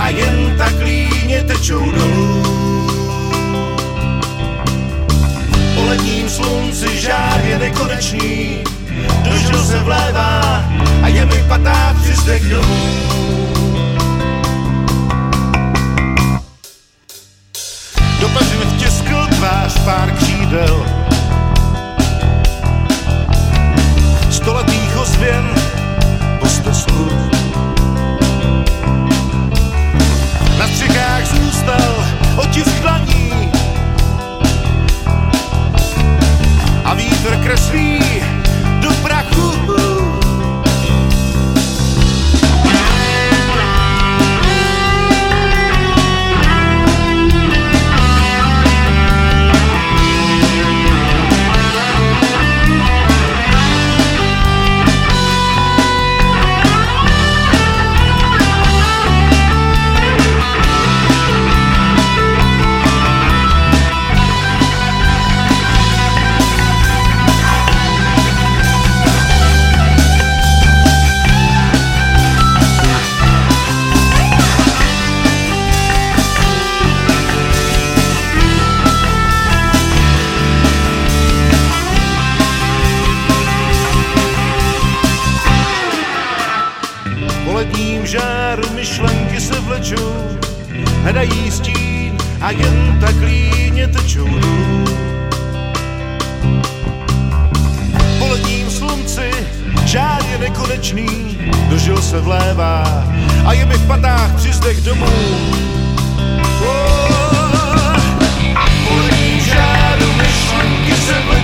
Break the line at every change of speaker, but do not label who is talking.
jen tak líně tečou dolů. Po letním slunci žár je nekonečný, dožil se vlévá a je mi paták přizdech domů. Do peřin vtiskl tvář pár křídel, stoletých ozvěn po stesku. Na střechách zůstal otisk dlaní a vítr kreslí do prachu. Žáru myšlenky se vlečou, hledají stín a jen tak líně tečou dolů. Po letním slunci žár je nekonečný, dožil se vlévá a je mi v patách přizdech domů. Po letním žáru myšlenky se vlečou,